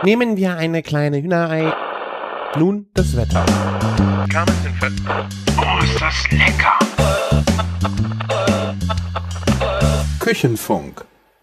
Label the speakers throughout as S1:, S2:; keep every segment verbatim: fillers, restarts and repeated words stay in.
S1: Nehmen wir eine kleine Hühnerei. Nun das Wetter.
S2: Oh, ist das lecker!
S3: Küchenfunk.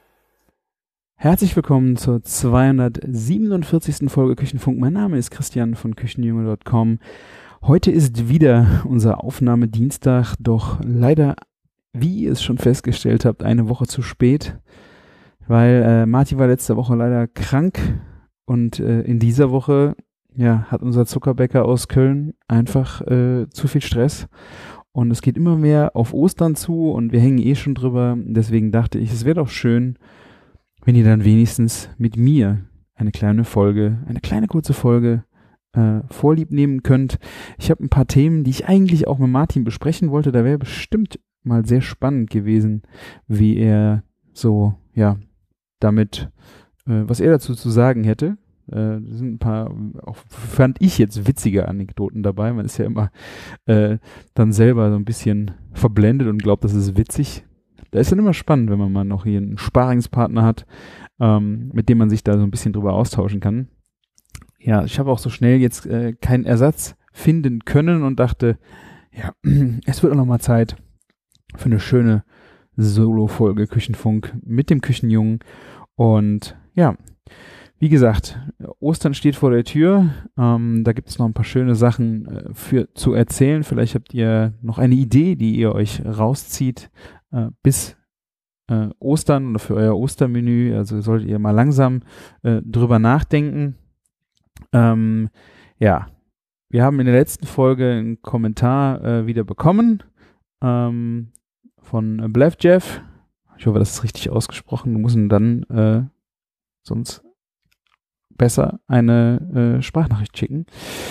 S4: Herzlich willkommen zur zweihundertsiebenundvierzigsten Folge Küchenfunk. Mein Name ist Christian von Küchenjunge Punkt com. Heute ist wieder unser Aufnahmedienstag, doch leider, wie ihr es schon festgestellt habt, eine Woche zu spät, weil äh, Martin war letzte Woche leider krank und äh, in dieser Woche ja, hat unser Zuckerbäcker aus Köln einfach äh, zu viel Stress. Und es geht immer mehr auf Ostern zu und wir hängen eh schon drüber. Deswegen dachte ich, es wäre doch schön, wenn ihr dann wenigstens mit mir eine kleine Folge, eine kleine kurze Folge äh, vorlieb nehmen könnt. Ich habe ein paar Themen, die ich eigentlich auch mit Martin besprechen wollte. Da wäre bestimmt mal sehr spannend gewesen, wie er so, ja, damit, äh, was er dazu zu sagen hätte. Äh, da sind ein paar, auch fand ich jetzt witzige Anekdoten dabei. Man ist ja immer äh, dann selber so ein bisschen verblendet und glaubt, das ist witzig. Da ist dann immer spannend, wenn man mal noch hier einen Sparingspartner hat, ähm, mit dem man sich da so ein bisschen drüber austauschen kann. Ja, ich habe auch so schnell jetzt äh, keinen Ersatz finden können und dachte, ja, es wird auch noch mal Zeit für eine schöne Solo-Folge Küchenfunk mit dem Küchenjungen. Und ja, wie gesagt, Ostern steht vor der Tür. Ähm, da gibt es noch ein paar schöne Sachen äh, für zu erzählen. Vielleicht habt ihr noch eine Idee, die ihr euch rauszieht äh, bis äh, Ostern oder für euer Ostermenü. Also solltet ihr mal langsam äh, drüber nachdenken. Ähm, ja, wir haben in der letzten Folge einen Kommentar äh, wieder bekommen ähm, von Blev Jeff. Ich hoffe, das ist richtig ausgesprochen. Wir müssen dann äh, sonst besser eine äh, Sprachnachricht schicken.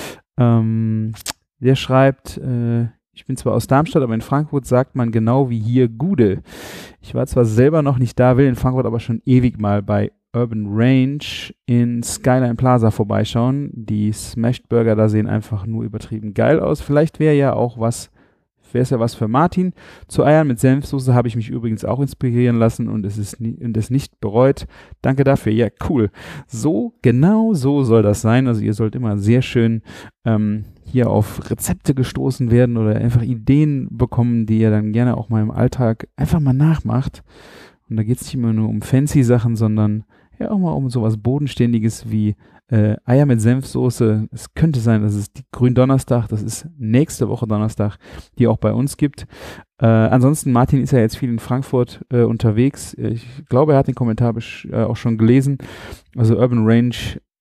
S4: Ähm, der schreibt, äh, ich bin zwar aus Darmstadt, aber in Frankfurt sagt man genau wie hier Gude. Ich war zwar selber noch nicht da, will in Frankfurt aber schon ewig mal bei Urban Range in Skyline Plaza vorbeischauen. Die Smashed Burger da sehen einfach nur übertrieben geil aus. Vielleicht wäre ja auch was wäre es ja was für Martin. Zu Eiern mit Senfsoße habe ich mich übrigens auch inspirieren lassen und es ist nie, und es nicht bereut. Danke dafür. Ja, cool. So, genau so soll das sein. Also ihr sollt immer sehr schön ähm, hier auf Rezepte gestoßen werden oder einfach Ideen bekommen, die ihr dann gerne auch mal im Alltag einfach mal nachmacht. Und da geht es nicht immer nur um fancy Sachen, sondern ja auch mal um sowas Bodenständiges wie äh, Eier mit Senfsoße. Es könnte sein, dass es die Gründonnerstag, das ist nächste Woche Donnerstag, die auch bei uns gibt. Äh, ansonsten, Martin ist ja jetzt viel in Frankfurt äh, unterwegs. Ich glaube, er hat den Kommentar besch- äh, auch schon gelesen. Also Urban Range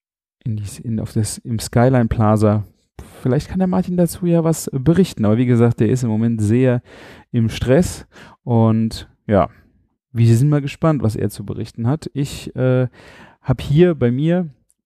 S4: in die, in, auf das, im Skyline Plaza. Vielleicht kann der Martin dazu ja was berichten. Aber wie gesagt, der ist im Moment sehr im Stress. Und ja, wir sind mal gespannt, was er zu berichten hat. Ich äh, habe hier bei mir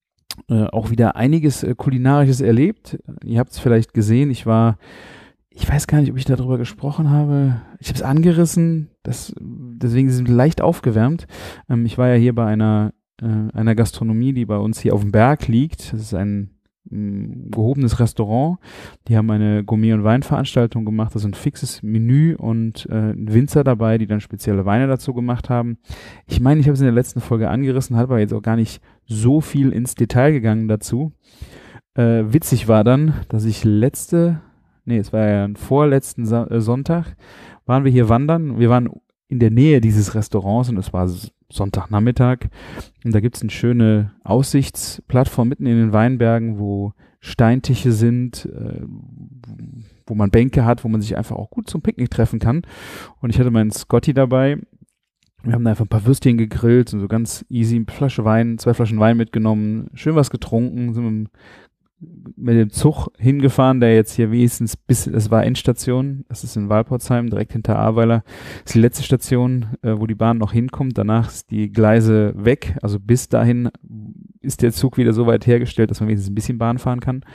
S4: äh, auch wieder einiges äh, Kulinarisches erlebt. Ihr habt es vielleicht gesehen. Ich war, ich weiß gar nicht, ob ich darüber gesprochen habe. Ich habe es angerissen. Das, deswegen sind wir leicht aufgewärmt. Ähm, ich war ja hier bei einer, äh, einer Gastronomie, die bei uns hier auf dem Berg liegt. Das ist ein mh, gehobenes Restaurant. Die haben eine Gourmet- und Weinveranstaltung gemacht, also ein fixes Menü und äh, ein Winzer dabei, die dann spezielle Weine dazu gemacht haben. Ich meine, ich habe es in der letzten Folge angerissen, habe aber jetzt auch gar nicht so viel ins Detail gegangen dazu. Äh, witzig war dann, dass ich letzte, nee, es war ja ein vorletzten Sa- äh, Sonntag, waren wir hier wandern. Wir waren in der Nähe dieses Restaurants und es war Sonntagnachmittag und da gibt es eine schöne Aussichtsplattform mitten in den Weinbergen, wo Steintische sind, äh, wo man Bänke hat, wo man sich einfach auch gut zum Picknick treffen kann. Und ich hatte meinen Scotty dabei. Wir haben da einfach ein paar Würstchen gegrillt und so ganz easy, eine Flasche Wein, zwei Flaschen Wein mitgenommen, schön was getrunken, sind mit dem Zug hingefahren, der jetzt hier wenigstens bis, es war Endstation, das ist in Walporzheim, direkt hinter Ahrweiler, das ist die letzte Station, äh, wo die Bahn noch hinkommt, danach ist die Gleise weg, also bis dahin ist der Zug wieder so weit hergestellt, dass man wenigstens ein bisschen Bahn fahren kann.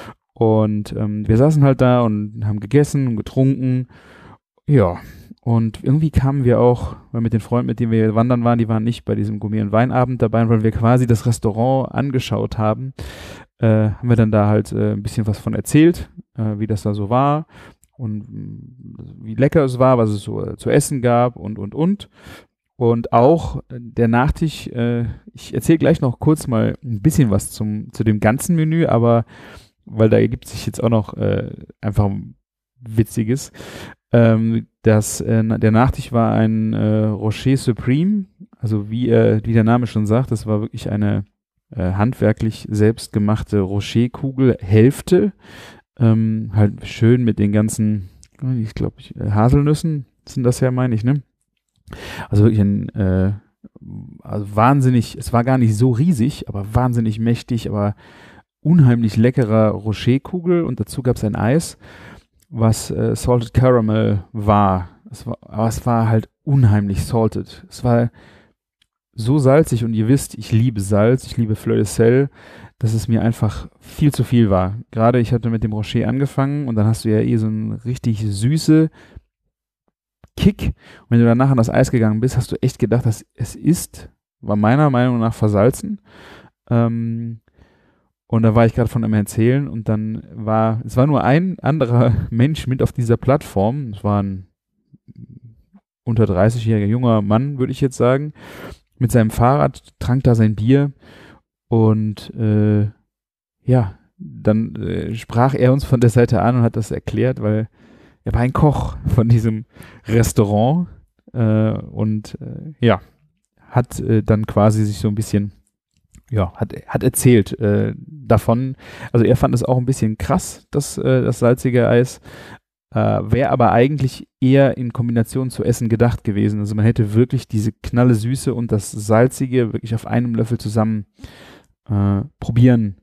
S4: Und ähm, wir saßen halt da und haben gegessen und getrunken, ja, und irgendwie kamen wir auch, weil mit den Freunden, mit denen wir wandern waren, die waren nicht bei diesem Gourmet- und Weinabend dabei, weil wir quasi das Restaurant angeschaut haben, äh, haben wir dann da halt äh, ein bisschen was von erzählt, äh, wie das da so war und mh, wie lecker es war, was es so äh, zu essen gab und, und, und. Und auch der Nachtisch, äh, ich erzähle gleich noch kurz mal ein bisschen was zum, zu dem ganzen Menü, aber weil da ergibt sich jetzt auch noch äh, einfach Witziges. Ähm, das, äh, der Nachtisch war ein äh, Rocher Supreme, also wie, äh, wie der Name schon sagt, das war wirklich eine äh, handwerklich selbstgemachte Rocher-Kugel, Hälfte, ähm, halt schön mit den ganzen, ich glaube, Haselnüssen sind das ja, meine ich, ne? Also wirklich ein, äh, also wahnsinnig, es war gar nicht so riesig, aber wahnsinnig mächtig, aber unheimlich leckerer Rocher-Kugel und dazu gab es ein Eis, was äh, Salted Caramel war. Es war. Aber es war halt unheimlich salted. Es war so salzig und ihr wisst, ich liebe Salz, ich liebe Fleur de Sel, dass es mir einfach viel zu viel war. Gerade ich hatte mit dem Rocher angefangen und dann hast du ja eh so einen richtig süße Kick. Und wenn du danach an das Eis gegangen bist, hast du echt gedacht, dass es ist, war meiner Meinung nach versalzen. Ähm, und da war ich gerade von einem Erzählen und dann war, es war nur ein anderer Mensch mit auf dieser Plattform. Es war ein unter dreißigjähriger junger Mann, würde ich jetzt sagen, mit seinem Fahrrad, trank da sein Bier und äh, ja, dann äh, sprach er uns von der Seite an und hat das erklärt, weil er war ein Koch von diesem Restaurant äh, und äh, ja, hat äh, dann quasi sich so ein bisschen, ja, hat, hat erzählt äh, davon. Also er fand es auch ein bisschen krass, das, äh, das salzige Eis, äh, wäre aber eigentlich eher in Kombination zu Essen gedacht gewesen. Also man hätte wirklich diese knalle Süße und das Salzige wirklich auf einem Löffel zusammen äh, probieren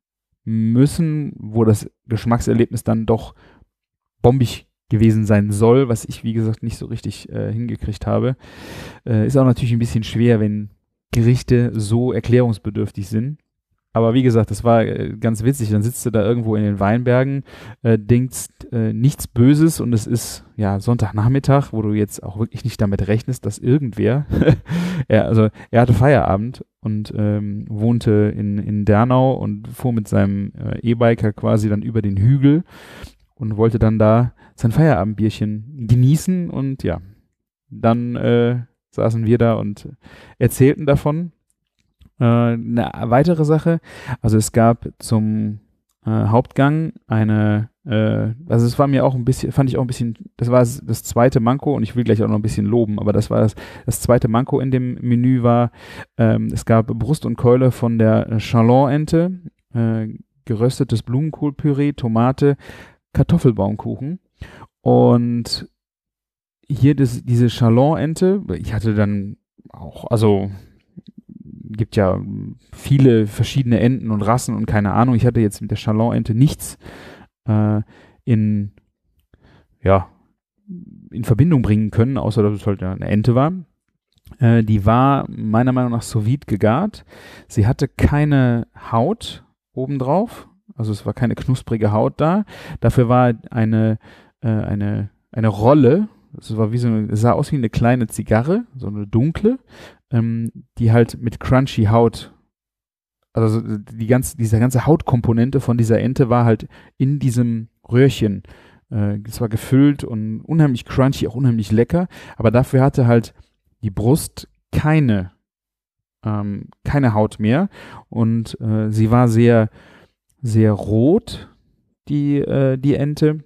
S4: müssen, wo das Geschmackserlebnis dann doch bombig gewesen sein soll, was ich, wie gesagt, nicht so richtig äh, hingekriegt habe. Äh, ist auch natürlich ein bisschen schwer, wenn Gerichte so erklärungsbedürftig sind. Aber wie gesagt, das war äh, ganz witzig. Dann sitzt du da irgendwo in den Weinbergen, äh, denkst äh, nichts Böses und es ist ja Sonntagnachmittag, wo du jetzt auch wirklich nicht damit rechnest, dass irgendwer, er, also er hatte Feierabend und ähm, wohnte in, in Dernau und fuhr mit seinem äh, E-Biker quasi dann über den Hügel und wollte dann da sein Feierabendbierchen genießen und ja, dann äh, saßen wir da und erzählten davon. Äh, eine weitere Sache, also es gab zum äh, Hauptgang eine, äh, also es war mir auch ein bisschen, fand ich auch ein bisschen, das war das, das zweite Manko und ich will gleich auch noch ein bisschen loben, aber das war das, das zweite Manko in dem Menü war, ähm, es gab Brust und Keule von der Chalon-Ente, äh, geröstetes Blumenkohlpüree, Tomate, Kartoffelbaumkuchen und hier das, diese Chalon-Ente, ich hatte dann auch, also gibt ja viele verschiedene Enten und Rassen und keine Ahnung, ich hatte jetzt mit der Chalon-Ente nichts äh, in, ja, in Verbindung bringen können, außer dass es halt eine Ente war. Äh, die war meiner Meinung nach sous vide gegart. Sie hatte keine Haut obendrauf, also es war keine knusprige Haut da. Dafür war eine, äh, eine, eine Rolle, es war wie so eine, es sah aus wie eine kleine Zigarre, so eine dunkle, ähm, die halt mit crunchy Haut, also die ganze, diese ganze Hautkomponente von dieser Ente war halt in diesem Röhrchen. Äh, es war gefüllt und unheimlich crunchy, auch unheimlich lecker, aber dafür hatte halt die Brust keine, ähm, keine Haut mehr und äh, sie war sehr, sehr rot, die, äh, die Ente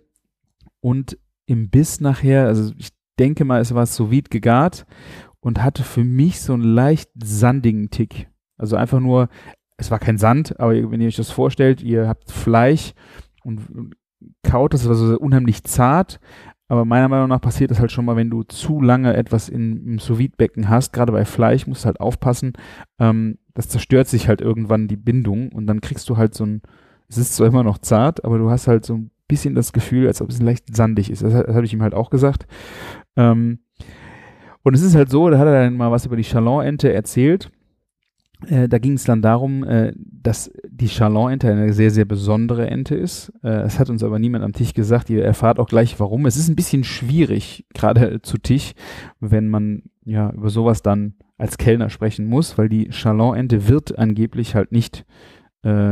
S4: und im Biss nachher, also ich denke mal, es war sous vide gegart und hatte für mich so einen leicht sandigen Tick. Also einfach nur, es war kein Sand, aber wenn ihr euch das vorstellt, ihr habt Fleisch und, und kaut, das war so unheimlich zart, aber meiner Meinung nach passiert das halt schon mal, wenn du zu lange etwas in, im Sous-Vide-Becken hast, gerade bei Fleisch musst du halt aufpassen, ähm, das zerstört sich halt irgendwann die Bindung und dann kriegst du halt so ein, es ist zwar immer noch zart, aber du hast halt so ein bisschen das Gefühl, als ob es leicht sandig ist. Das, das habe ich ihm halt auch gesagt. Ähm, und es ist halt so, da hat er dann mal was über die Chalon-Ente erzählt. Äh, da ging es dann darum, äh, dass die Chalon-Ente eine sehr, sehr besondere Ente ist. Äh, es hat uns aber niemand am Tisch gesagt. Ihr erfahrt auch gleich, warum. Es ist ein bisschen schwierig, gerade zu Tisch, wenn man ja über sowas dann als Kellner sprechen muss, weil die Chalon-Ente wird angeblich halt nicht äh,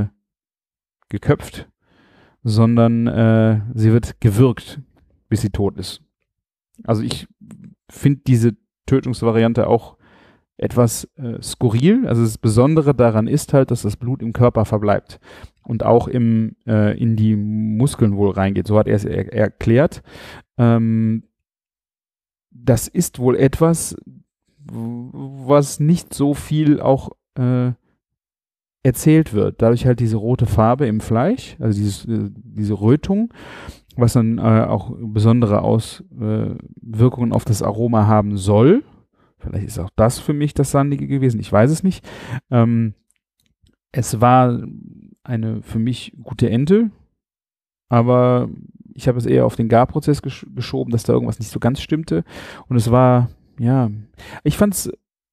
S4: geköpft, sondern äh, sie wird gewürgt, bis sie tot ist. Also ich finde diese Tötungsvariante auch etwas äh, skurril. Also das Besondere daran ist halt, dass das Blut im Körper verbleibt und auch im, äh, in die Muskeln wohl reingeht. So hat er es er erklärt. Ähm, das ist wohl etwas, was nicht so viel auch äh, erzählt wird. Dadurch halt diese rote Farbe im Fleisch, also dieses, äh, diese Rötung, was dann äh, auch besondere Auswirkungen äh, auf das Aroma haben soll. Vielleicht ist auch das für mich das Sandige gewesen, ich weiß es nicht. Ähm, es war eine für mich gute Ente, aber ich habe es eher auf den Garprozess gesch- geschoben, dass da irgendwas nicht so ganz stimmte. Und es war, ja, ich fand's,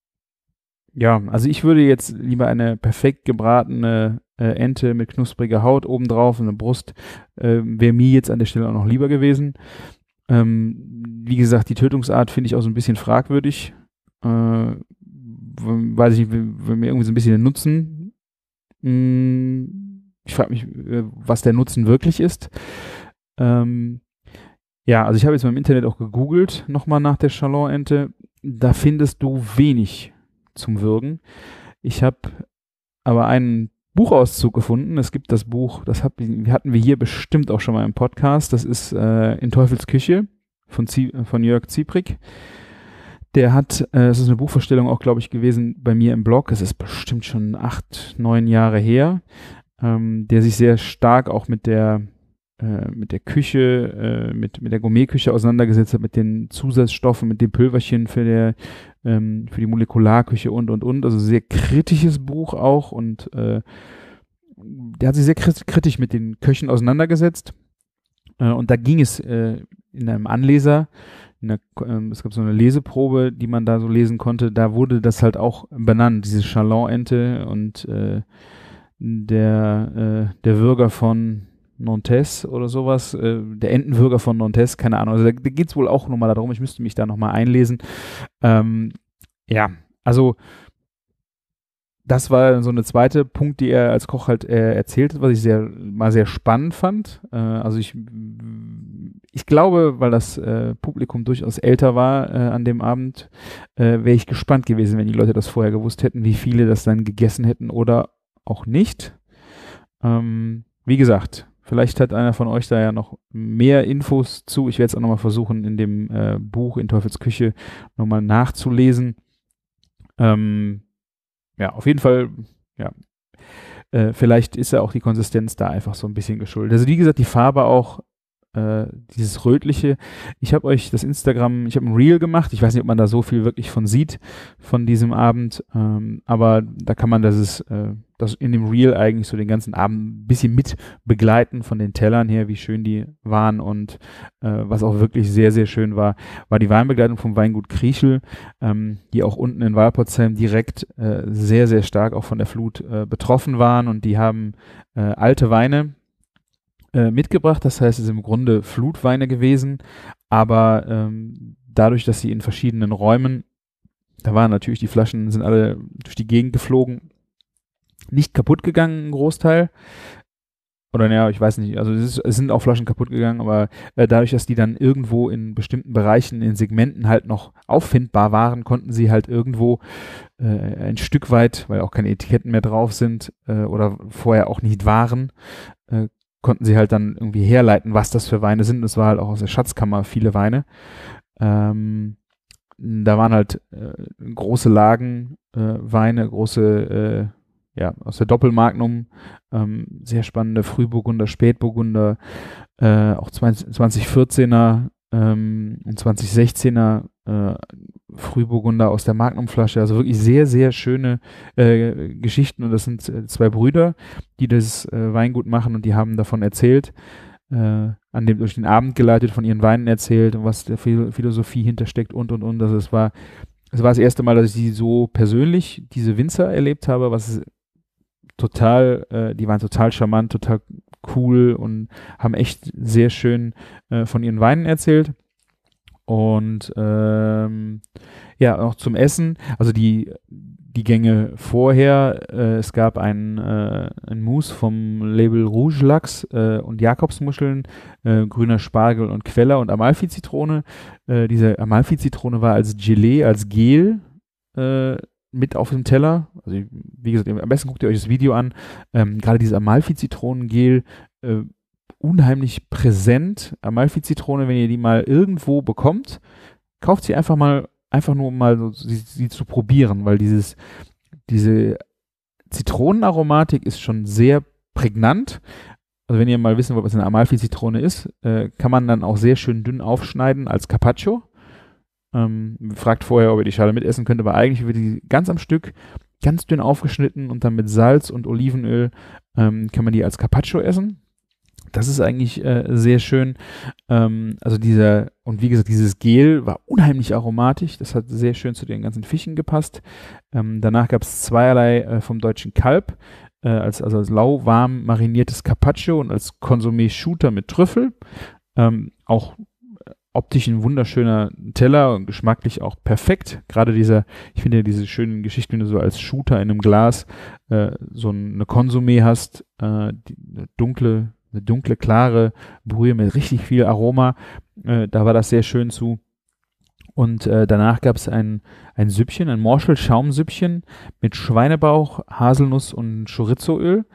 S4: ja, also ich würde jetzt lieber eine perfekt gebratene äh, Ente mit knuspriger Haut obendrauf und eine Brust, äh, wäre mir jetzt an der Stelle auch noch lieber gewesen. Ähm, wie gesagt, die Tötungsart finde ich auch so ein bisschen fragwürdig. Äh, weiß ich nicht, wenn mir irgendwie so ein bisschen der Nutzen, mh, ich frage mich, äh, was der Nutzen wirklich ist. Ähm, ja, also ich habe jetzt mal im Internet auch gegoogelt, nochmal nach der Chalon-Ente. Da findest du wenig zum Würgen. Ich habe aber einen Buchauszug gefunden. Es gibt das Buch, das hab, hatten wir hier bestimmt auch schon mal im Podcast. Das ist äh, In Teufels Küche von, Zie- von Jörg Ziebrick. Der hat, äh, es ist eine Buchvorstellung auch, glaube ich, gewesen bei mir im Blog. Es ist bestimmt schon acht, neun Jahre her, ähm, der sich sehr stark auch mit der äh, mit der Küche, äh, mit mit der Gourmetküche auseinandergesetzt hat, mit den Zusatzstoffen, mit dem Pülverchen für der ähm, für die Molekularküche und und und. Also sehr kritisches Buch auch und äh, der hat sich sehr kritisch mit den Köchen auseinandergesetzt. Äh, und da ging es äh, in einem Anleser. Der, ähm, es gab so eine Leseprobe, die man da so lesen konnte, da wurde das halt auch benannt, diese Chalon-Ente und äh, der, äh, der Würger von Nantes oder sowas, äh, der Entenwürger von Nantes, keine Ahnung, also da, da geht es wohl auch nochmal darum, ich müsste mich da nochmal einlesen. Ähm, ja, also das war so eine zweite Punkt, die er als Koch halt äh, erzählt hat, was ich sehr, mal sehr spannend fand. Äh, also ich, ich glaube, weil das äh, Publikum durchaus älter war äh, an dem Abend, äh, wäre ich gespannt gewesen, wenn die Leute das vorher gewusst hätten, wie viele das dann gegessen hätten oder auch nicht. Ähm, wie gesagt, vielleicht hat einer von euch da ja noch mehr Infos zu. Ich werde es auch nochmal versuchen, in dem äh, Buch In Teufels Küche nochmal nachzulesen. Ähm, Ja, auf jeden Fall, ja. Äh, vielleicht ist ja auch die Konsistenz da einfach so ein bisschen geschuldet. Also wie gesagt, die Farbe auch, äh, dieses Rötliche. Ich habe euch das Instagram, ich habe ein Reel gemacht. Ich weiß nicht, ob man da so viel wirklich von sieht, von diesem Abend. Ähm, aber da kann man das, äh, das in dem Reel eigentlich so den ganzen Abend ein bisschen mit begleiten von den Tellern her, wie schön die waren. Und äh, was auch wirklich sehr, sehr schön war, war die Weinbegleitung vom Weingut Krieschl, ähm, die auch unten in Walpotsheim direkt äh, sehr, sehr stark auch von der Flut äh, betroffen waren. Und die haben äh, alte Weine äh, mitgebracht. Das heißt, es sind im Grunde Flutweine gewesen. Aber ähm, dadurch, dass sie in verschiedenen Räumen, da waren natürlich die Flaschen, sind alle durch die Gegend geflogen, nicht kaputt gegangen, ein Großteil. Oder naja, ich weiß nicht, also es, ist, es sind auch Flaschen kaputt gegangen, aber äh, dadurch, dass die dann irgendwo in bestimmten Bereichen, in Segmenten halt noch auffindbar waren, konnten sie halt irgendwo äh, ein Stück weit, weil auch keine Etiketten mehr drauf sind äh, oder vorher auch nicht waren, äh, konnten sie halt dann irgendwie herleiten, was das für Weine sind. Es war halt auch aus der Schatzkammer viele Weine. Ähm, da waren halt äh, große Lagen äh, Weine, große äh, ja, aus der Doppelmagnum, ähm, sehr spannende Frühburgunder, Spätburgunder, äh, auch zwanzig vierzehner ähm, und zwanzig sechzehner äh, Frühburgunder aus der Magnumflasche, also wirklich sehr, sehr schöne äh, Geschichten und das sind äh, zwei Brüder, die das äh, Weingut machen und die haben davon erzählt, äh, an dem durch den Abend geleitet, von ihren Weinen erzählt und was der Phil- Philosophie hintersteckt und und und, also es war es war das erste Mal, dass ich die so persönlich, diese Winzer erlebt habe, was total, äh, die waren total charmant, total cool und haben echt sehr schön äh, von ihren Weinen erzählt. Und ähm, ja, auch zum Essen, also die, die Gänge vorher. Äh, es gab ein, äh, ein Mousse vom Label Rouge Lachs äh, und Jakobsmuscheln, äh, grüner Spargel und Queller und Amalfi-Zitrone. Äh, diese Amalfi-Zitrone war als Gelee, als Gel äh, mit auf dem Teller. Also wie gesagt, am besten guckt ihr euch das Video an. Ähm, gerade dieses Amalfi-Zitronengel, äh, unheimlich präsent. Amalfi-Zitrone, wenn ihr die mal irgendwo bekommt, kauft sie einfach mal, einfach nur um mal so, sie, sie zu probieren, weil dieses, diese Zitronenaromatik ist schon sehr prägnant. Also wenn ihr mal wissen wollt, was eine Amalfi-Zitrone ist, äh, kann man dann auch sehr schön dünn aufschneiden als Carpaccio. Ähm, fragt vorher, ob ihr die Schale mitessen könnt, aber eigentlich wird die ganz am Stück, ganz dünn aufgeschnitten und dann mit Salz und Olivenöl ähm, kann man die als Carpaccio essen. Das ist eigentlich äh, sehr schön. Ähm, also dieser, und wie gesagt, dieses Gel war unheimlich aromatisch. Das hat sehr schön zu den ganzen Fischen gepasst. Ähm, danach gab es zweierlei äh, vom Deutschen Kalb, äh, als, also als lauwarm mariniertes Carpaccio und als Consommé Shooter mit Trüffel. Ähm, auch optisch ein wunderschöner Teller und geschmacklich auch perfekt. Gerade dieser, ich finde ja diese schönen Geschichten, wenn du so als Shooter in einem Glas äh, so eine Consommé hast, äh, die, eine dunkle, eine dunkle, klare Brühe mit richtig viel Aroma. Äh, da war das sehr schön zu. Und äh, danach gab es ein, ein Süppchen, ein Morschel-Schaumsüppchen mit Schweinebauch, Haselnuss und Chorizoöl.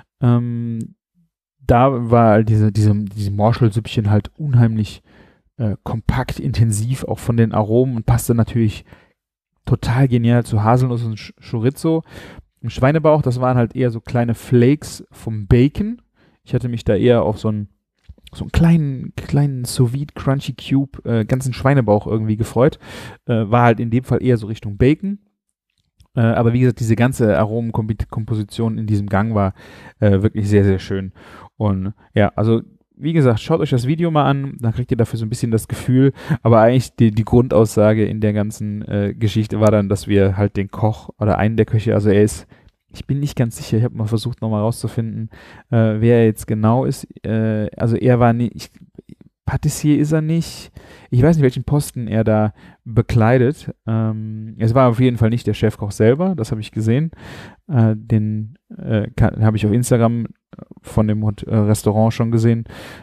S4: Ähm, da war diese, diese, diese Morschel-Süppchen halt unheimlich äh, kompakt, intensiv, auch von den Aromen und passte natürlich total genial zu Haselnuss und Ch- Chorizo. Im Schweinebauch, das waren halt eher so kleine Flakes vom Bacon. Ich hatte mich da eher auf so einen, so einen kleinen, kleinen Sous-Vide Crunchy Cube, äh, ganzen Schweinebauch irgendwie gefreut. Äh, war halt in dem Fall eher so Richtung Bacon. Äh, aber wie gesagt, diese ganze Aromenkomposition in diesem Gang war äh, wirklich sehr, sehr schön. Und ja, also wie gesagt, schaut euch das Video mal an, dann kriegt ihr dafür so ein bisschen das Gefühl, aber eigentlich die, die Grundaussage in der ganzen äh, Geschichte war dann, dass wir halt den Koch oder einen der Köche, also er ist, ich bin nicht ganz sicher, ich habe mal versucht nochmal rauszufinden, äh, wer er jetzt genau ist, äh, also er war nicht, Patissier ist er nicht, ich weiß nicht, welchen Posten er da bekleidet, ähm, es war auf jeden Fall nicht der Chefkoch selber, das habe ich gesehen, äh, den äh, habe ich auf Instagram von dem Hot- äh, Restaurant schon gesehen.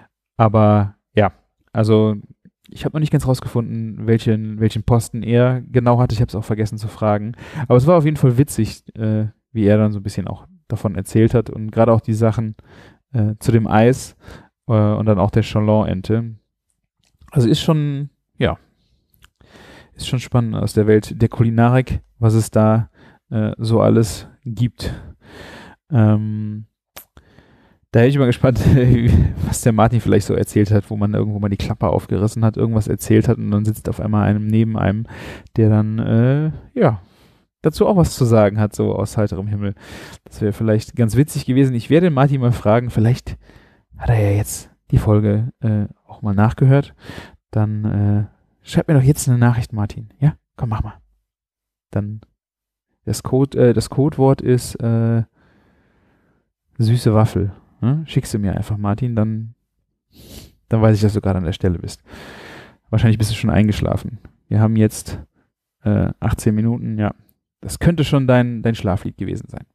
S4: Aber ja, also ich habe noch nicht ganz rausgefunden, welchen, welchen Posten er genau hatte. Ich habe es auch vergessen zu fragen. Aber es war auf jeden Fall witzig, äh, wie er dann so ein bisschen auch davon erzählt hat. Und gerade auch die Sachen äh, zu dem Eis äh, und dann auch der Chalon-Ente. Also ist schon, ja, ist schon spannend aus der Welt der Kulinarik, was es da äh, so alles gibt. Ähm, Da bin ich mal gespannt, was der Martin vielleicht so erzählt hat, wo man irgendwo mal die Klappe aufgerissen hat, irgendwas erzählt hat und dann sitzt auf einmal einem neben einem, der dann, äh, ja, dazu auch was zu sagen hat, so aus heiterem Himmel. Das wäre vielleicht ganz witzig gewesen. Ich werde Martin mal fragen, vielleicht hat er ja jetzt die Folge äh, auch mal nachgehört. Dann äh, schreib mir doch jetzt eine Nachricht, Martin. Ja, komm, mach mal. Dann das Code, äh, das Codewort ist äh, süße Waffel. Hm? Schickst du mir einfach, Martin, dann, dann weiß ich, dass du gerade an der Stelle bist. Wahrscheinlich bist du schon eingeschlafen. Wir haben jetzt äh, achtzehn Minuten, ja. Das könnte schon dein, dein Schlaflied gewesen sein.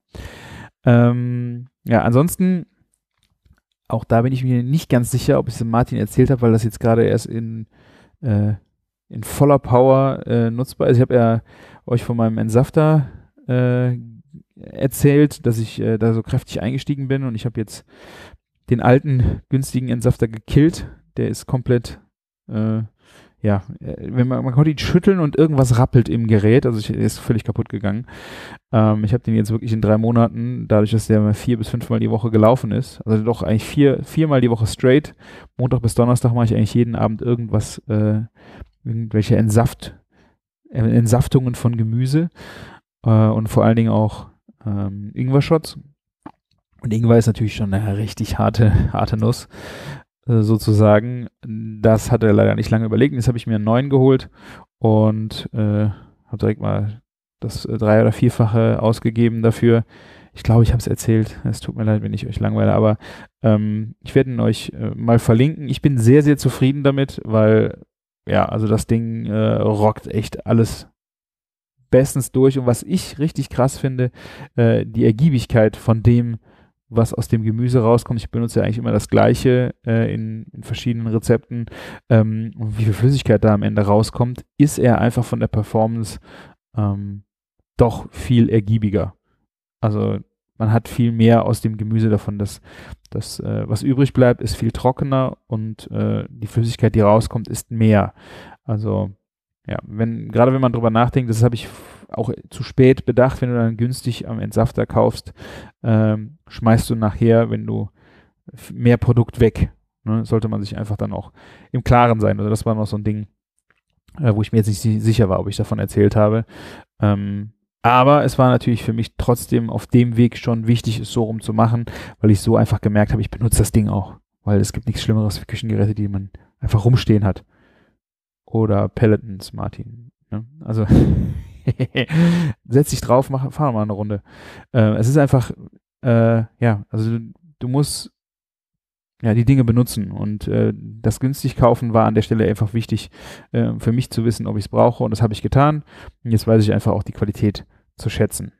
S4: Ähm, ja, ansonsten, auch da bin ich mir nicht ganz sicher, ob ich es dem Martin erzählt habe, weil das jetzt gerade erst in, äh, in voller Power äh, nutzbar ist. Ich habe ja euch von meinem Entsafter äh, erzählt, dass ich äh, da so kräftig eingestiegen bin und ich habe jetzt den alten günstigen Entsafter gekillt. Der ist komplett, äh, ja, wenn man, man konnte ihn schütteln und irgendwas rappelt im Gerät, also ich, er ist völlig kaputt gegangen. Ähm, ich habe den jetzt wirklich in drei Monaten, dadurch, dass der vier bis fünfmal die Woche gelaufen ist, also doch eigentlich vier, viermal die Woche straight, Montag bis Donnerstag mache ich eigentlich jeden Abend irgendwas, äh, irgendwelche Entsaft, äh, Entsaftungen von Gemüse äh, und vor allen Dingen auch Ähm, Ingwer-Shots. Und Ingwer ist natürlich schon eine richtig harte, harte Nuss, äh, sozusagen. Das hat er leider nicht lange überlegt. Jetzt habe ich mir einen neuen geholt und äh, habe direkt mal das äh, drei- oder vierfache ausgegeben dafür. Ich glaube, ich habe es erzählt. Es tut mir leid, wenn ich euch langweile, aber ähm, ich werde ihn euch äh, mal verlinken. Ich bin sehr, sehr zufrieden damit, weil ja, also das Ding äh, rockt echt alles bestens durch. Und was ich richtig krass finde, äh, die Ergiebigkeit von dem, was aus dem Gemüse rauskommt. Ich benutze ja eigentlich immer das Gleiche äh, in, in verschiedenen Rezepten. Ähm, und wie viel Flüssigkeit da am Ende rauskommt, ist er einfach von der Performance ähm, doch viel ergiebiger. Also man hat viel mehr aus dem Gemüse davon. Das, das äh, was übrig bleibt, ist viel trockener und äh, die Flüssigkeit, die rauskommt, ist mehr. Also ja, wenn, gerade wenn man drüber nachdenkt, das habe ich auch zu spät bedacht, wenn du dann günstig am Entsafter kaufst, ähm, schmeißt du nachher, wenn du mehr Produkt weg. Ne? Sollte man sich einfach dann auch im Klaren sein. Also das war noch so ein Ding, äh, wo ich mir jetzt nicht sicher war, ob ich davon erzählt habe. Ähm, aber es war natürlich für mich trotzdem auf dem Weg schon wichtig, es so rum zu machen, weil ich so einfach gemerkt habe, ich benutze das Ding auch. Weil es gibt nichts Schlimmeres für Küchengeräte, die man einfach rumstehen hat. Oder Pelletons, Martin. Ne? Also setz dich drauf, mach, fahr mal eine Runde. Äh, es ist einfach, äh, ja, also du, du musst ja die Dinge benutzen und äh, das günstig kaufen war an der Stelle einfach wichtig äh, für mich zu wissen, ob ich es brauche, und das habe ich getan. Und jetzt weiß ich einfach auch die Qualität zu schätzen.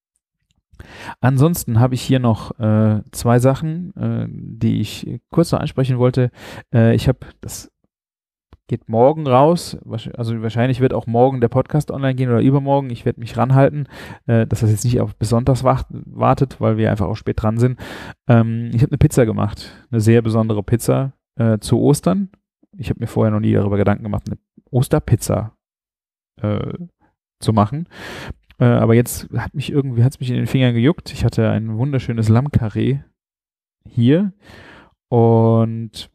S4: Ansonsten habe ich hier noch äh, zwei Sachen, äh, die ich kurz noch ansprechen wollte. Äh, ich habe das geht morgen raus, also wahrscheinlich wird auch morgen der Podcast online gehen oder übermorgen. Ich werde mich ranhalten, äh, dass das jetzt nicht auf bis sonntags wartet, weil wir einfach auch spät dran sind. Ähm, ich habe eine Pizza gemacht, eine sehr besondere Pizza äh, zu Ostern. Ich habe mir vorher noch nie darüber Gedanken gemacht, eine Osterpizza äh, zu machen. Äh, aber jetzt hat mich irgendwie, hat es mich in den Fingern gejuckt. Ich hatte ein wunderschönes Lammkarree hier und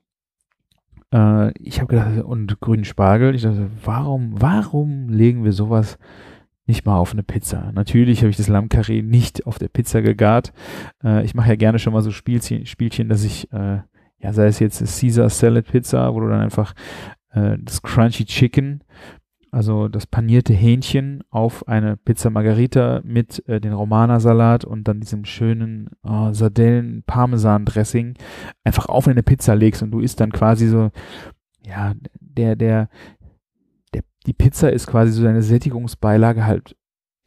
S4: ich habe gedacht, und grünen Spargel. Ich dachte, warum, warum legen wir sowas nicht mal auf eine Pizza? Natürlich habe ich das Lammkarree nicht auf der Pizza gegart. Äh, ich mache ja gerne schon mal so Spielchen, Spielchen, dass ich, äh, ja, sei es jetzt Caesar Salad Pizza, wo du dann einfach äh, das Crunchy Chicken, also das panierte Hähnchen, auf eine Pizza Margherita mit äh, den Romana-Salat und dann diesem schönen äh, Sardellen-Parmesan-Dressing einfach auf eine Pizza legst und du isst dann quasi so, ja, der, der, der, die Pizza ist quasi so deine Sättigungsbeilage halt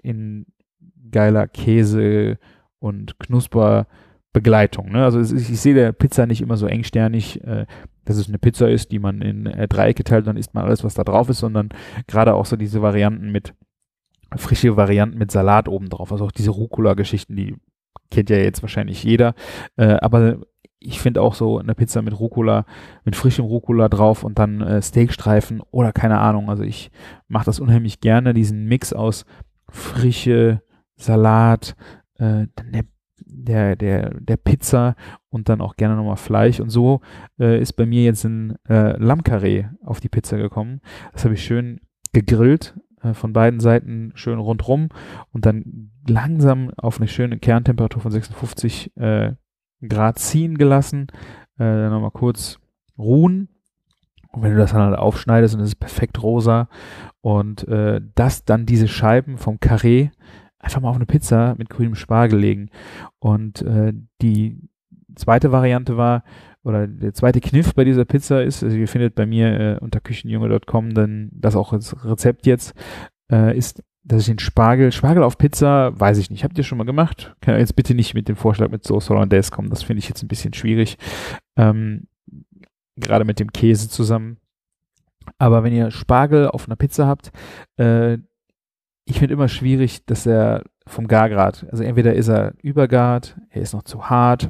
S4: in geiler Käse und Knusperbegleitung, ne? Also es, ich, ich sehe der Pizza nicht immer so engsternig, äh, dass es eine Pizza ist, die man in äh, Dreiecke teilt, dann isst man alles, was da drauf ist, sondern gerade auch so diese Varianten mit, frische Varianten mit Salat oben drauf, also auch diese Rucola-Geschichten, die kennt ja jetzt wahrscheinlich jeder, äh, aber ich finde auch so eine Pizza mit Rucola, mit frischem Rucola drauf und dann äh, Steakstreifen oder keine Ahnung, also ich mache das unheimlich gerne, diesen Mix aus frische Salat, äh, der der, der, der Pizza und dann auch gerne nochmal Fleisch. Und so äh, ist bei mir jetzt ein äh, Lammkarree auf die Pizza gekommen. Das habe ich schön gegrillt, äh, von beiden Seiten schön rundrum und dann langsam auf eine schöne Kerntemperatur von sechsundfünfzig äh, Grad ziehen gelassen. Äh, dann nochmal kurz ruhen. Und wenn du das dann halt aufschneidest und es ist perfekt rosa und äh, das dann diese Scheiben vom Karree einfach mal auf eine Pizza mit grünem Spargel legen. Und äh, die zweite Variante war, oder der zweite Kniff bei dieser Pizza ist, also ihr findet bei mir äh, unter küchenjunge punkt com dann das auch als Rezept jetzt, äh, ist, dass ich den Spargel, Spargel auf Pizza, weiß ich nicht, habt ihr schon mal gemacht? Kann jetzt bitte nicht mit dem Vorschlag mit Sauce Hollandaise kommen, das finde ich jetzt ein bisschen schwierig. Ähm, gerade mit dem Käse zusammen. Aber wenn ihr Spargel auf einer Pizza habt, äh, ich finde immer schwierig, dass er vom Gargrad, also entweder ist er übergart, er ist noch zu hart.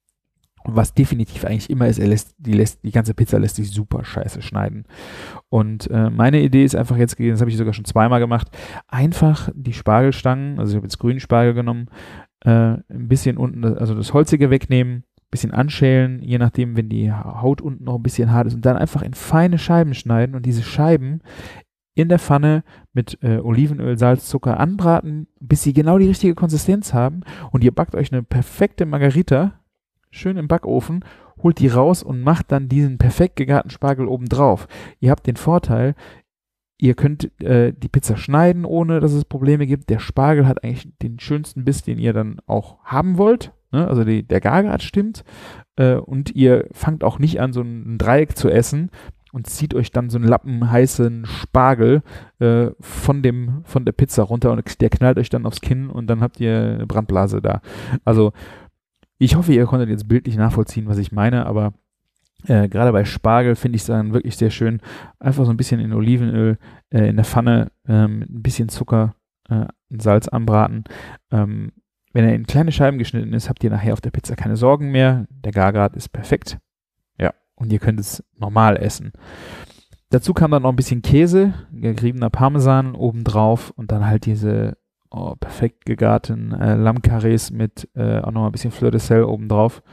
S4: Und was definitiv eigentlich immer ist, er lässt, die lässt, die ganze Pizza lässt sich super scheiße schneiden. Und äh, meine Idee ist einfach jetzt gewesen, das habe ich sogar schon zweimal gemacht, einfach die Spargelstangen, also ich habe jetzt grünen Spargel genommen, äh, ein bisschen unten, also das Holzige wegnehmen, bisschen anschälen, je nachdem, wenn die Haut unten noch ein bisschen hart ist, und dann einfach in feine Scheiben schneiden und diese Scheiben in der Pfanne mit äh, Olivenöl, Salz, Zucker anbraten, bis sie genau die richtige Konsistenz haben, und ihr backt euch eine perfekte Margarita schön im Backofen, holt die raus und macht dann diesen perfekt gegarten Spargel oben drauf. Ihr habt den Vorteil, ihr könnt äh, die Pizza schneiden, ohne dass es Probleme gibt. Der Spargel hat eigentlich den schönsten Biss, den ihr dann auch haben wollt, ne? Also die, der Gargrad stimmt, äh, und ihr fangt auch nicht an, so ein Dreieck zu essen und zieht euch dann so einen Lappen heißen Spargel äh, von dem von der Pizza runter und der knallt euch dann aufs Kinn und dann habt ihr eine Brandblase da. Also ich hoffe, ihr konntet jetzt bildlich nachvollziehen, was ich meine, aber äh, gerade bei Spargel finde ich es dann wirklich sehr schön, einfach so ein bisschen in Olivenöl äh, in der Pfanne äh, mit ein bisschen Zucker äh, und Salz anbraten. Ähm, wenn er in kleine Scheiben geschnitten ist, habt ihr nachher auf der Pizza keine Sorgen mehr. Der Gargrad ist perfekt. Ja, und ihr könnt es normal essen. Dazu kam dann noch ein bisschen Käse, geriebener Parmesan obendrauf und dann halt diese oh, perfekt gegarten äh, Lammkarrees mit äh, auch noch ein bisschen Fleur de Sel obendrauf.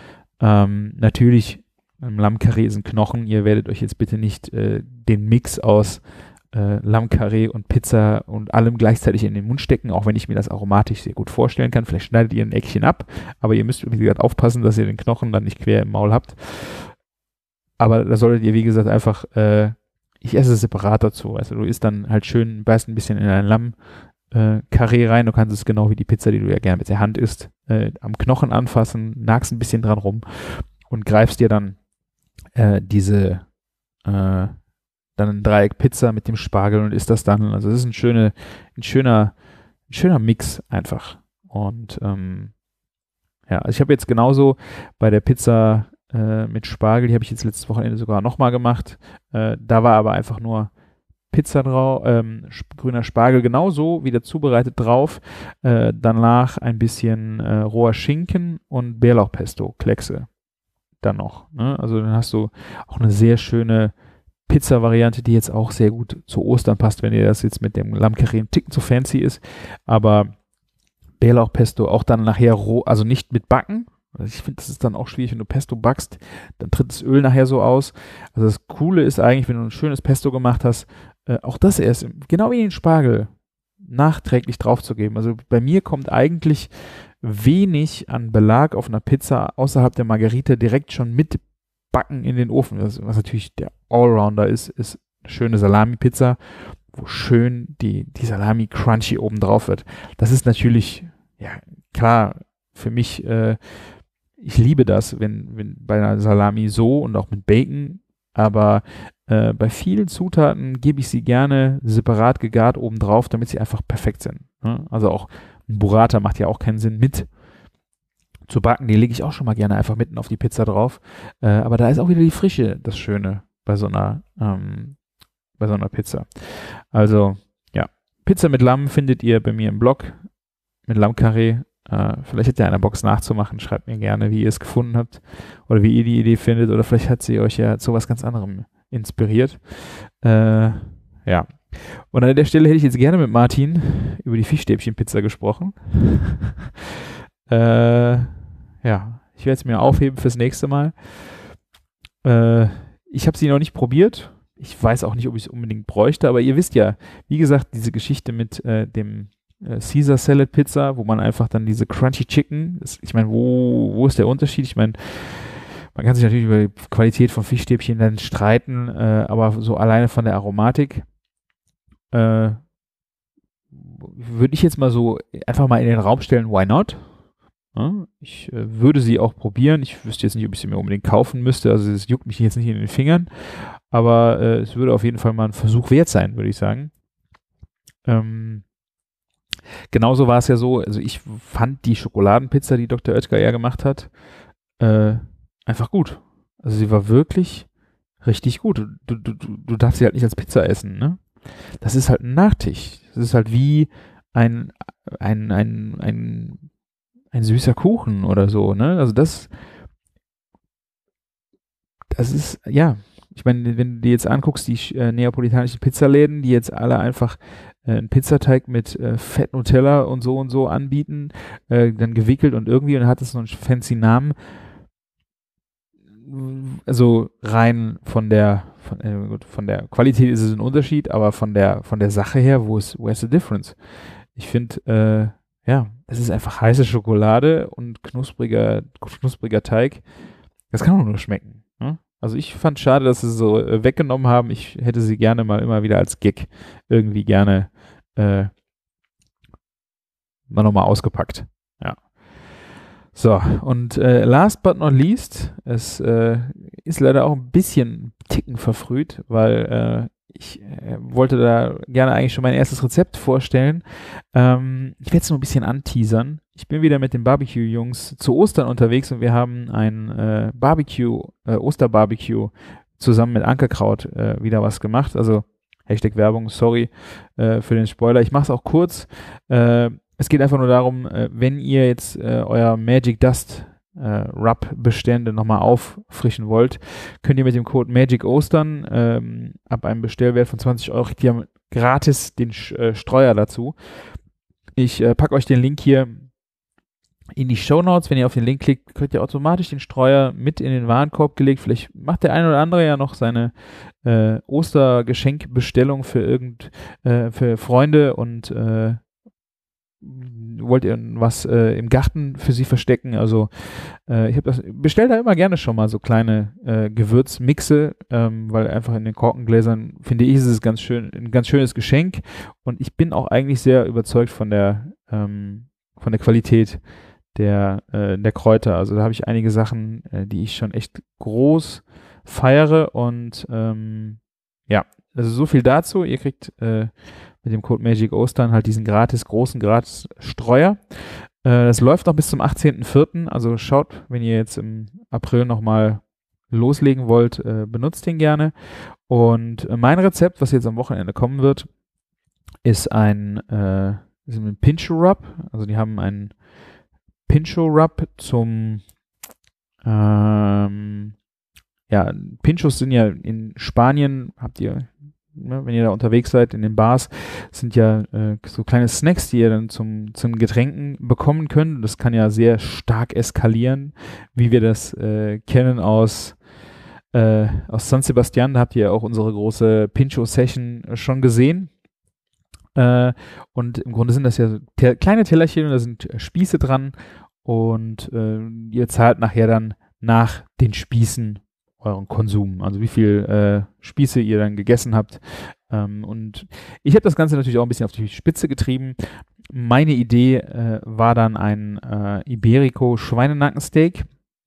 S4: Ähm, natürlich, im Lammkarree ist ein Knochen. Ihr werdet euch jetzt bitte nicht äh, den Mix aus äh, Lammkarree und Pizza und allem gleichzeitig in den Mund stecken, auch wenn ich mir das aromatisch sehr gut vorstellen kann. Vielleicht schneidet ihr ein Eckchen ab, aber ihr müsst, wie gesagt, aufpassen, dass ihr den Knochen dann nicht quer im Maul habt. Aber da solltet ihr, wie gesagt, einfach, äh, ich esse es separat dazu. Also du isst dann halt schön, beißt ein bisschen in ein Lammkarree rein. Du kannst es genau wie die Pizza, die du ja gerne mit der Hand isst, äh, am Knochen anfassen, nagst ein bisschen dran rum und greifst dir dann äh, diese äh, dann ein Dreieck Pizza mit dem Spargel und isst das dann. Also es ist ein, schöne, ein schöner, ein schöner Mix einfach. Und ähm, ja, also ich habe jetzt genauso bei der Pizza äh, mit Spargel, die habe ich jetzt letztes Wochenende sogar nochmal gemacht. Äh, da war aber einfach nur Pizza drauf, ähm, grüner Spargel genauso wieder zubereitet drauf. Äh, danach ein bisschen äh, roher Schinken und Bärlauchpesto, Kleckse dann noch. Ne? Also dann hast du auch eine sehr schöne Pizza-Variante, die jetzt auch sehr gut zu Ostern passt, wenn ihr das jetzt mit dem Lammkarree ein Ticken zu fancy ist. Aber Bärlauchpesto auch dann nachher roh, also nicht mit Backen. Also ich finde, das ist dann auch schwierig, wenn du Pesto backst, dann tritt das Öl nachher so aus. Also das Coole ist eigentlich, wenn du ein schönes Pesto gemacht hast, äh, auch das erst, genau wie den Spargel, nachträglich draufzugeben. Also bei mir kommt eigentlich wenig an Belag auf einer Pizza außerhalb der Margherita direkt schon mit Backen in den Ofen. Das, was natürlich der Allrounder ist, ist eine schöne Salami-Pizza, wo schön die, die Salami crunchy oben drauf wird. Das ist natürlich, ja, klar, für mich, äh, ich liebe das, wenn, wenn bei einer Salami so und auch mit Bacon, aber äh, bei vielen Zutaten gebe ich sie gerne separat gegart oben drauf, damit sie einfach perfekt sind. Ne? Also auch ein Burrata macht ja auch keinen Sinn mit zu backen, die lege ich auch schon mal gerne einfach mitten auf die Pizza drauf. Äh, aber da ist auch wieder die Frische das Schöne bei so einer, ähm, bei so einer Pizza. Also, ja, Pizza mit Lamm findet ihr bei mir im Blog mit Lammkarree. Äh, vielleicht hat ja einer Box nachzumachen. Schreibt mir gerne, wie ihr es gefunden habt oder wie ihr die Idee findet oder vielleicht hat sie euch ja zu was ganz anderem inspiriert. Äh, ja. Und an der Stelle hätte ich jetzt gerne mit Martin über die Fischstäbchenpizza gesprochen. äh, Ja, ich werde es mir aufheben fürs nächste Mal. Äh, ich habe sie noch nicht probiert. Ich weiß auch nicht, ob ich es unbedingt bräuchte, aber ihr wisst ja, wie gesagt, diese Geschichte mit äh, dem äh, Caesar Salad Pizza, wo man einfach dann diese Crunchy Chicken, das, ich meine, wo, wo ist der Unterschied? Ich meine, man kann sich natürlich über die Qualität von Fischstäbchen dann streiten, äh, aber so alleine von der Aromatik äh, würde ich jetzt mal so einfach mal in den Raum stellen, why not? Ja, ich äh, würde sie auch probieren. Ich wüsste jetzt nicht, ob ich sie mir unbedingt kaufen müsste. Also es juckt mich jetzt nicht in den Fingern. Aber äh, es würde auf jeden Fall mal ein Versuch wert sein, würde ich sagen. Ähm, genauso war es ja so, also ich fand die Schokoladenpizza, die Doktor Oetker ja gemacht hat, äh, einfach gut. Also sie war wirklich richtig gut. Du, du, du, du darfst sie halt nicht als Pizza essen, ne? Das ist halt ein Nachtisch. Das ist halt wie ein, ein, ein, ein ein süßer Kuchen oder so, ne? Also das, das ist, ja, ich meine, wenn du dir jetzt anguckst, die äh, neapolitanischen Pizzaläden, die jetzt alle einfach äh, einen Pizzateig mit äh, Fett Nutella und so und so anbieten, äh, dann gewickelt und irgendwie, und dann hat es so einen fancy Namen. Also rein von der, von, äh, gut, von der Qualität ist es ein Unterschied, aber von der, von der Sache her, wo ist, where's the difference? Ich finde, äh, ja, es ist einfach heiße Schokolade und knuspriger, knuspriger Teig. Das kann auch nur schmecken. Ne? Also ich fand schade, dass sie es so äh, weggenommen haben. Ich hätte sie gerne mal immer wieder als Gag irgendwie gerne äh, mal nochmal ausgepackt. Ja. So, und äh, last but not least, es äh, ist leider auch ein bisschen Ticken verfrüht, weil äh, ich äh, wollte da gerne eigentlich schon mein erstes Rezept vorstellen. Ähm, ich werde es nur ein bisschen anteasern. Ich bin wieder mit den Barbecue-Jungs zu Ostern unterwegs und wir haben ein äh, Barbecue, äh, Osterbarbecue zusammen mit Ankerkraut äh, wieder was gemacht. Also Hashtag Werbung, sorry äh, für den Spoiler. Ich mache es auch kurz. Äh, es geht einfach nur darum, äh, wenn ihr jetzt äh, euer Magic Dust äh, Rub-Bestände nochmal auffrischen wollt, könnt ihr mit dem Code Magic Ostern ähm, ab einem Bestellwert von zwanzig Euro kriegt ihr gratis den äh, Streuer dazu. Ich äh, packe euch den Link hier in die Shownotes. Wenn ihr auf den Link klickt, kriegt ihr automatisch den Streuer mit in den Warenkorb gelegt. Vielleicht macht der eine oder andere ja noch seine äh, Ostergeschenkbestellung für irgend äh, für Freunde und äh, wollt ihr was äh, im Garten für sie verstecken. Also äh, ich habe das bestelle da immer gerne schon mal so kleine äh, Gewürzmixe, ähm, weil einfach in den Korkengläsern finde ich ist es ganz schön ein ganz schönes Geschenk und ich bin auch eigentlich sehr überzeugt von der ähm, von der Qualität der äh, der Kräuter. Also da habe ich einige Sachen, äh, die ich schon echt groß feiere und ähm, ja, also so viel dazu. Ihr kriegt äh, mit dem Code Magic Ostern halt diesen gratis, großen gratis Streuer. Äh, das läuft noch bis zum achtzehnten vierten Also schaut, wenn ihr jetzt im April nochmal loslegen wollt, äh, benutzt den gerne. Und äh, mein Rezept, was jetzt am Wochenende kommen wird, ist ein, äh, ist ein Pincho Rub. Also die haben einen Pincho Rub zum ähm, ja, Pinchos sind ja in Spanien, habt ihr, ne, wenn ihr da unterwegs seid in den Bars, sind ja äh, so kleine Snacks, die ihr dann zum, zum Getränken bekommen könnt. Das kann ja sehr stark eskalieren, wie wir das äh, kennen aus, äh, aus San Sebastian. Da habt ihr ja auch unsere große Pincho-Session schon gesehen. Äh, und im Grunde sind das ja te- kleine Tellerchen und da sind Spieße dran und äh, ihr zahlt nachher dann nach den Spießen euren Konsum, also wie viel äh, Spieße ihr dann gegessen habt. Ähm, und ich habe das Ganze natürlich auch ein bisschen auf die Spitze getrieben. Meine Idee äh, war dann ein äh, Iberico Schweinenackensteak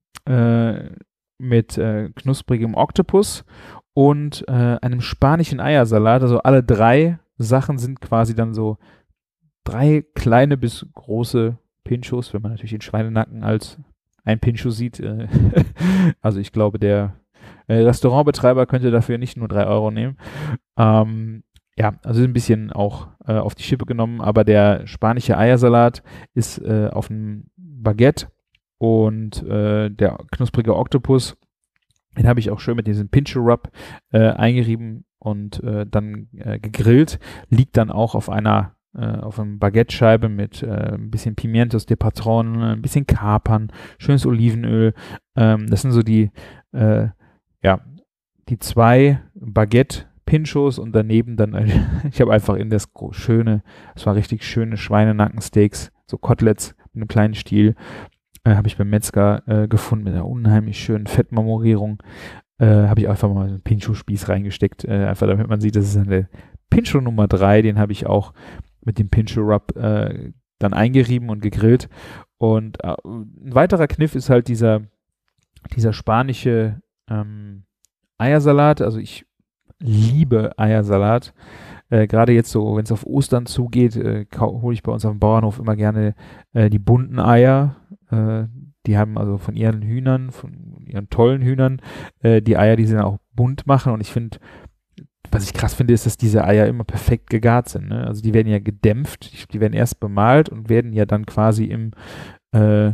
S4: äh, mit äh, knusprigem Oktopus und äh, einem spanischen Eiersalat. Also alle drei Sachen sind quasi dann so drei kleine bis große Pinchos, wenn man natürlich den Schweinenacken als ein Pincho sieht. Äh, also ich glaube, der äh, Restaurantbetreiber könnte dafür nicht nur drei Euro nehmen. Ähm, ja, also ein bisschen auch äh, auf die Schippe genommen, aber der spanische Eiersalat ist äh, auf einem Baguette und äh, der knusprige Oktopus, den habe ich auch schön mit diesem Pincho Rub äh, eingerieben und äh, dann äh, gegrillt, liegt dann auch auf einer äh, auf einer Baguette-Scheibe mit äh, ein bisschen Pimientos de Patron, ein bisschen Kapern, schönes Olivenöl. Ähm, das sind so die äh, ja, die zwei Baguette-Pinchos und daneben dann, ich habe einfach in das schöne, es war richtig schöne Schweinenackensteaks, so Koteletts mit einem kleinen Stiel, äh, habe ich beim Metzger äh, gefunden mit einer unheimlich schönen Fettmarmorierung. Äh, habe ich einfach mal einen Pincho-Spieß reingesteckt, äh, einfach damit man sieht, das ist eine Pincho Nummer drei, den habe ich auch mit dem Pincho Rub äh, dann eingerieben und gegrillt. Und äh, ein weiterer Kniff ist halt dieser, dieser spanische ähm, Eiersalat. Also ich liebe Eiersalat. Äh, Gerade jetzt so, wenn es auf Ostern zugeht, äh, hole ich bei uns auf dem Bauernhof immer gerne äh, die bunten Eier. Äh, die haben also von ihren Hühnern, von ihren tollen Hühnern, äh, die Eier, die sie dann auch bunt machen. Und ich finde, was ich krass finde, ist, dass diese Eier immer perfekt gegart sind. Ne? Also die werden ja gedämpft, die werden erst bemalt und werden ja dann quasi im äh,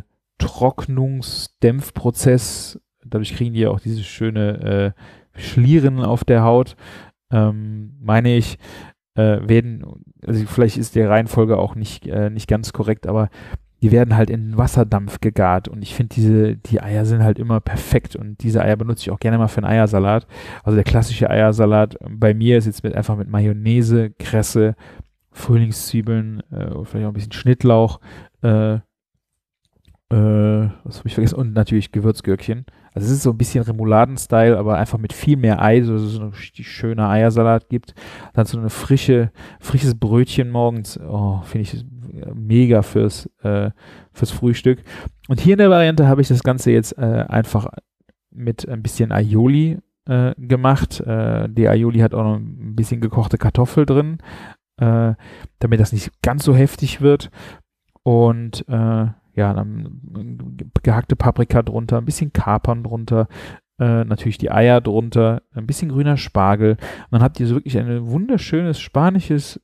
S4: Trocknungsdämpfprozess, dadurch kriegen die ja auch diese schöne äh, Schlieren auf der Haut, ähm, meine ich, äh, werden, also vielleicht ist die Reihenfolge auch nicht, äh, nicht ganz korrekt, aber die werden halt in Wasserdampf gegart und ich finde diese, die Eier sind halt immer perfekt und diese Eier benutze ich auch gerne mal für einen Eiersalat. Also der klassische Eiersalat bei mir ist jetzt mit, einfach mit Mayonnaise, Kresse, Frühlingszwiebeln, äh, vielleicht auch ein bisschen Schnittlauch, äh, äh, was habe ich vergessen? Und natürlich Gewürzgürkchen. Also es ist so ein bisschen Remouladen-Style, aber einfach mit viel mehr Ei, so, so ein richtig schöner Eiersalat gibt. Dann so eine frische, frisches Brötchen morgens. Oh, finde ich mega fürs, äh, fürs Frühstück. Und hier in der Variante habe ich das Ganze jetzt äh, einfach mit ein bisschen Aioli äh, gemacht. Äh, die Aioli hat auch noch ein bisschen gekochte Kartoffel drin, äh, damit das nicht ganz so heftig wird. Und äh, ja, dann gehackte Paprika drunter, ein bisschen Kapern drunter, äh, natürlich die Eier drunter, ein bisschen grüner Spargel. Und dann habt ihr so wirklich ein wunderschönes spanisches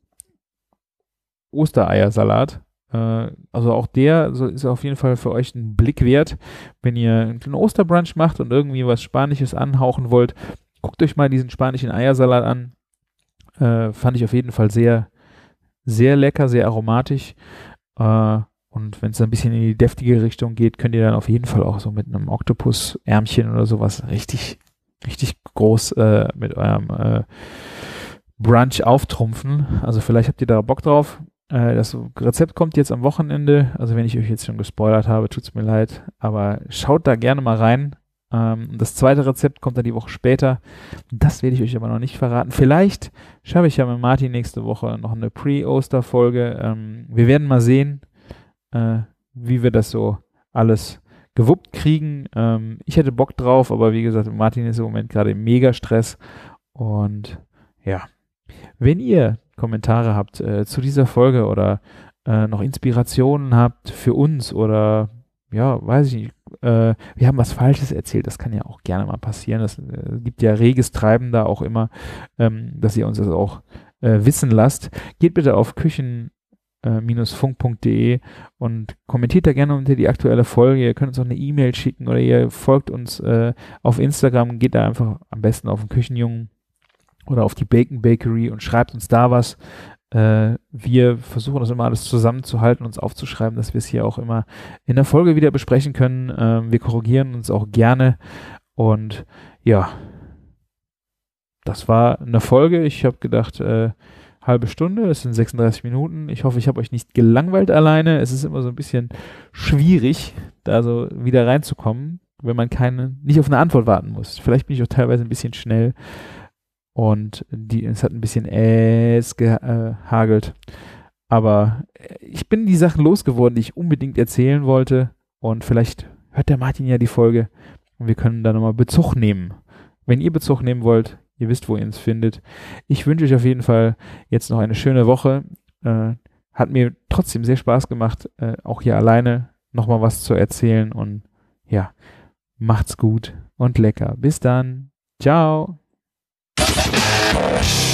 S4: Ostereiersalat. Äh, also auch der so ist auf jeden Fall für euch ein Blick wert. Wenn ihr einen Osterbrunch macht und irgendwie was Spanisches anhauchen wollt, guckt euch mal diesen spanischen Eiersalat an. Äh, fand ich auf jeden Fall sehr, sehr lecker, sehr aromatisch. Äh, Und wenn es ein bisschen in die deftige Richtung geht, könnt ihr dann auf jeden Fall auch so mit einem Oktopus-Ärmchen oder sowas richtig, richtig groß äh, mit eurem äh, Brunch auftrumpfen. Also vielleicht habt ihr da Bock drauf. Äh, das Rezept kommt jetzt am Wochenende. Also wenn ich euch jetzt schon gespoilert habe, tut's mir leid. Aber schaut da gerne mal rein. Ähm, das zweite Rezept kommt dann die Woche später. Das werde ich euch aber noch nicht verraten. Vielleicht schaffe ich ja mit Martin nächste Woche noch eine Pre-Oster-Folge. Ähm, wir werden mal sehen, Äh, wie wir das so alles gewuppt kriegen. Ähm, ich hätte Bock drauf, aber wie gesagt, Martin ist im Moment gerade im Mega-Stress. Und ja, wenn ihr Kommentare habt äh, zu dieser Folge oder äh, noch Inspirationen habt für uns oder ja, weiß ich nicht, äh, wir haben was Falsches erzählt, das kann ja auch gerne mal passieren. Es äh, gibt ja reges Treiben da auch immer, ähm, dass ihr uns das auch äh, wissen lasst. Geht bitte auf Küchen funk punkt de und kommentiert da gerne unter die aktuelle Folge. Ihr könnt uns auch eine E-Mail schicken oder ihr folgt uns äh, auf Instagram, geht da einfach am besten auf den Küchenjungen oder auf die Bacon Bakery und schreibt uns da was. Äh, wir versuchen das immer alles zusammenzuhalten, uns aufzuschreiben, dass wir es hier auch immer in der Folge wieder besprechen können. Äh, wir korrigieren uns auch gerne und ja, das war eine Folge. Ich habe gedacht, äh, halbe Stunde, es sind sechsunddreißig Minuten. Ich hoffe, ich habe euch nicht gelangweilt alleine. Es ist immer so ein bisschen schwierig, da so wieder reinzukommen, wenn man keine, nicht auf eine Antwort warten muss. Vielleicht bin ich auch teilweise ein bisschen schnell und die, es hat ein bisschen Äs gehagelt. Aber ich bin die Sachen losgeworden, die ich unbedingt erzählen wollte und vielleicht hört der Martin ja die Folge und wir können da nochmal Bezug nehmen. Wenn ihr Bezug nehmen wollt, ihr wisst, wo ihr uns findet. Ich wünsche euch auf jeden Fall jetzt noch eine schöne Woche. Äh, hat mir trotzdem sehr Spaß gemacht, äh, auch hier alleine nochmal was zu erzählen. Und ja, macht's gut und lecker. Bis dann. Ciao.